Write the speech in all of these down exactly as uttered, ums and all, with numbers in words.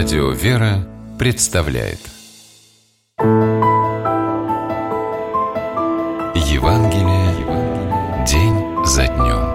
Радио «Вера» представляет Евангелие день за днем.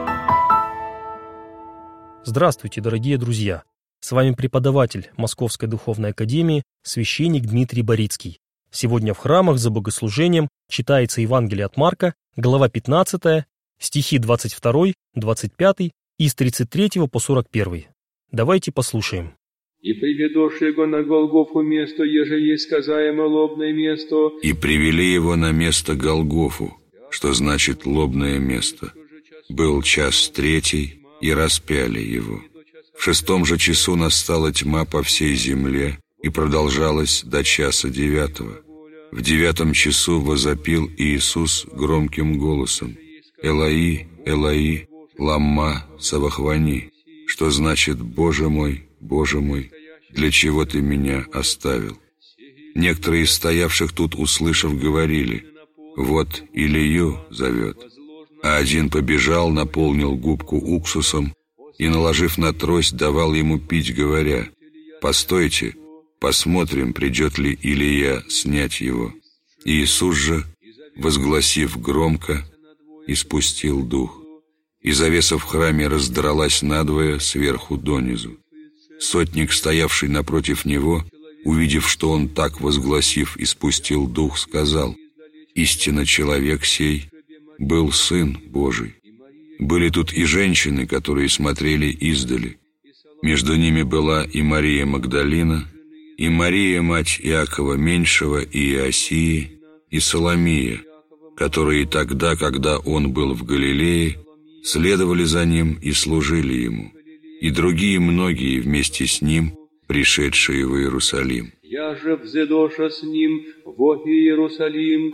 Здравствуйте, дорогие друзья! С вами преподаватель Московской Духовной Академии, священник Дмитрий Борицкий. Сегодня в храмах за богослужением читается Евангелие от Марка, глава пятнадцатая, стихи двадцать два, двадцать пять и с тридцать третьего по сорок первый. Давайте послушаем. «И приведошь его на Голгофу место, еже есть сказаемо лобное место». И привели его на место Голгофу, что значит лобное место. Был час третий, и распяли его. В шестом же часу настала тьма по всей земле, и продолжалась до часа девятого. В девятом часу возопил Иисус громким голосом: «Элои, Элои, ламма савахвани», что значит: «Боже мой, Боже мой, для чего ты меня оставил?» Некоторые из стоявших тут, услышав, говорили: «Вот Илию зовет». А один побежал, наполнил губку уксусом и, наложив на трость, давал ему пить, говоря: «Постойте, посмотрим, придет ли Илия снять его». Иисус же, возгласив громко, испустил дух, и завеса в храме раздралась надвое сверху донизу. Сотник, стоявший напротив него, увидев, что он так, возгласив, испустил дух, сказал: «Истинно человек сей был Сын Божий». Были тут и женщины, которые смотрели издали. Между ними была и Мария Магдалина, и Мария, мать Иакова Меньшего и Иосии, и Соломия, которые тогда, когда он был в Галилее, следовали за ним и служили ему, и другие многие вместе с ним, пришедшие в Иерусалим. «Я же взедоша с ним во Иерусалим».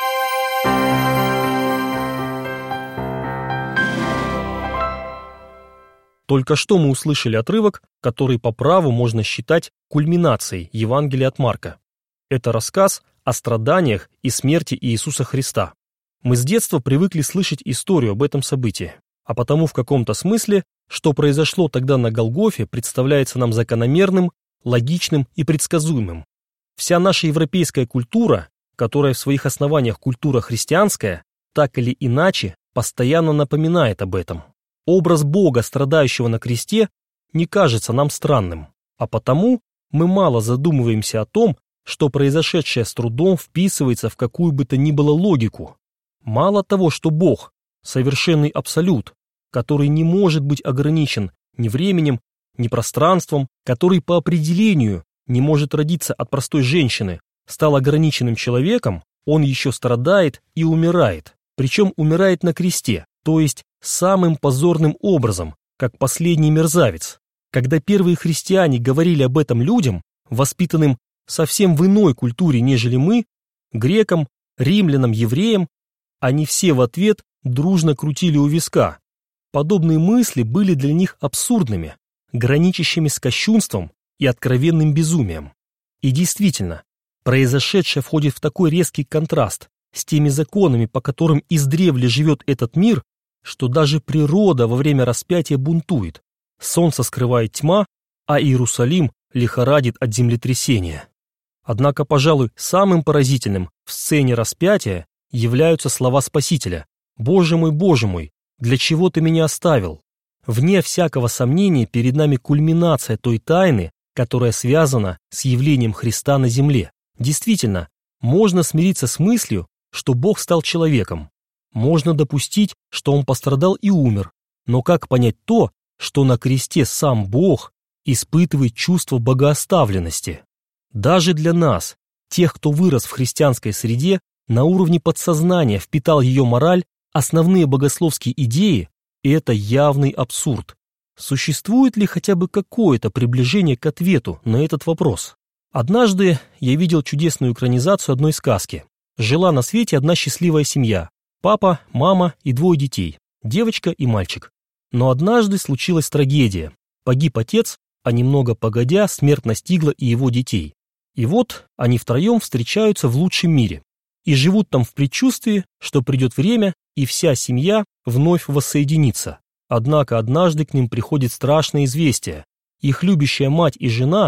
Только что мы услышали отрывок, который по праву можно считать кульминацией Евангелия от Марка. Это рассказ о страданиях и смерти Иисуса Христа. Мы с детства привыкли слышать историю об этом событии, а потому в каком-то смысле, что произошло тогда на Голгофе, представляется нам закономерным, логичным и предсказуемым. Вся наша европейская культура, которая в своих основаниях культура христианская, так или иначе постоянно напоминает об этом. Образ Бога, страдающего на кресте, не кажется нам странным, а потому мы мало задумываемся о том, что произошедшее с трудом вписывается в какую бы то ни было логику. Мало того, что Бог – совершенный абсолют, который не может быть ограничен ни временем, ни пространством, который по определению не может родиться от простой женщины, стал ограниченным человеком, он еще страдает и умирает, причем умирает на кресте, то есть самым позорным образом, как последний мерзавец. Когда первые христиане говорили об этом людям, воспитанным совсем в иной культуре, нежели мы, грекам, римлянам, евреям, они все в ответ дружно крутили у виска. Подобные мысли были для них абсурдными, граничащими с кощунством и откровенным безумием. И действительно, произошедшее входит в такой резкий контраст с теми законами, по которым издревле живет этот мир, что даже природа во время распятия бунтует, солнце скрывает тьма, а Иерусалим лихорадит от землетрясения. Однако, пожалуй, самым поразительным в сцене распятия являются слова Спасителя: «Боже мой, Боже мой, для чего ты меня оставил?» Вне всякого сомнения перед нами кульминация той тайны, которая связана с явлением Христа на земле. Действительно, можно смириться с мыслью, что Бог стал человеком. Можно допустить, что он пострадал и умер, но как понять то, что на кресте сам Бог испытывает чувство богооставленности? Даже для нас, тех, кто вырос в христианской среде, на уровне подсознания впитал ее мораль, основные богословские идеи, и это явный абсурд. Существует ли хотя бы какое-то приближение к ответу на этот вопрос? Однажды я видел чудесную экранизацию одной сказки. Жила на свете одна счастливая семья. Папа, мама и двое детей, девочка и мальчик. Но однажды случилась трагедия. Погиб отец, а немного погодя смерть настигла и его детей. И вот они втроем встречаются в лучшем мире и живут там в предчувствии, что придет время, и вся семья вновь воссоединится. Однако однажды к ним приходит страшное известие. Их любящая мать и жена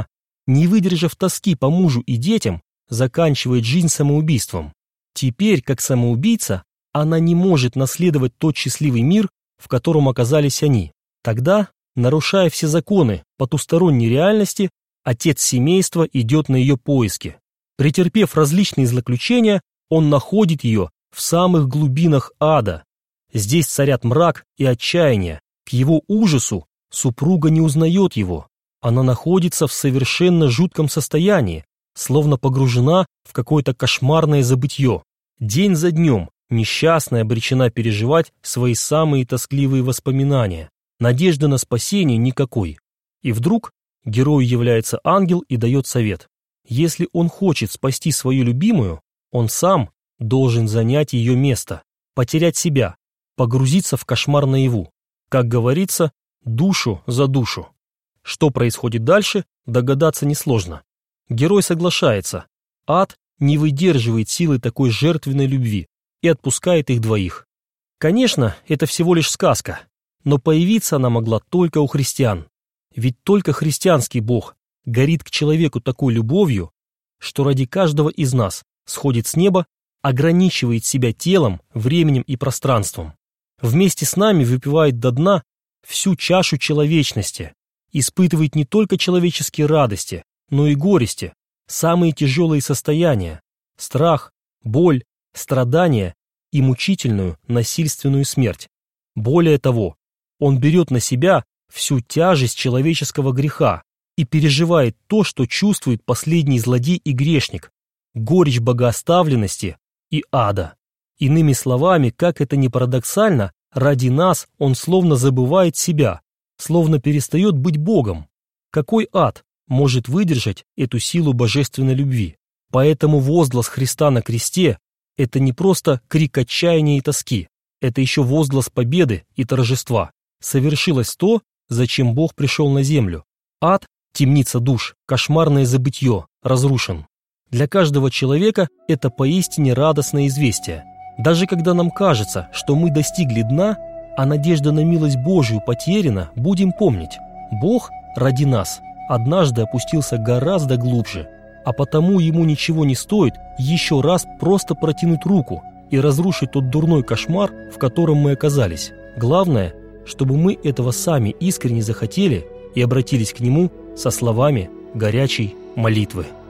не выдержав тоски по мужу и детям, заканчивает жизнь самоубийством. Теперь, как самоубийца, она не может наследовать тот счастливый мир, в котором оказались они. Тогда, нарушая все законы потусторонней реальности, отец семейства идет на ее поиски. Претерпев различные злоключения, он находит ее в самых глубинах ада. Здесь царят мрак и отчаяние. К его ужасу супруга не узнает его. Она находится в совершенно жутком состоянии, словно погружена в какое-то кошмарное забытье. День за днем несчастная обречена переживать свои самые тоскливые воспоминания. Надежды на спасение никакой. И вдруг герою является ангел и дает совет. Если он хочет спасти свою любимую, он сам должен занять ее место, потерять себя, погрузиться в кошмар наяву. Как говорится, душу за душу. Что происходит дальше, догадаться несложно. Герой соглашается. Ад не выдерживает силы такой жертвенной любви и отпускает их двоих. Конечно, это всего лишь сказка, но появиться она могла только у христиан. Ведь только христианский Бог горит к человеку такой любовью, что ради каждого из нас сходит с неба, ограничивает себя телом, временем и пространством. Вместе с нами выпивает до дна всю чашу человечности, испытывает не только человеческие радости, но и горести, самые тяжелые состояния, страх, боль, страдания и мучительную насильственную смерть. Более того, он берет на себя всю тяжесть человеческого греха и переживает то, что чувствует последний злодей и грешник, горечь богооставленности и ада. Иными словами, как это ни парадоксально, ради нас он словно забывает себя, словно перестает быть Богом. Какой ад может выдержать эту силу божественной любви? Поэтому возглас Христа на кресте – это не просто крик отчаяния и тоски, это еще возглас победы и торжества. Совершилось то, зачем Бог пришел на землю. Ад, темница душ, кошмарное забытье, разрушен. Для каждого человека это поистине радостное известие. Даже когда нам кажется, что мы достигли дна, а надежда на милость Божию потеряна, будем помнить, Бог ради нас однажды опустился гораздо глубже, а потому ему ничего не стоит еще раз просто протянуть руку и разрушить тот дурной кошмар, в котором мы оказались. Главное, чтобы мы этого сами искренне захотели и обратились к нему со словами горячей молитвы.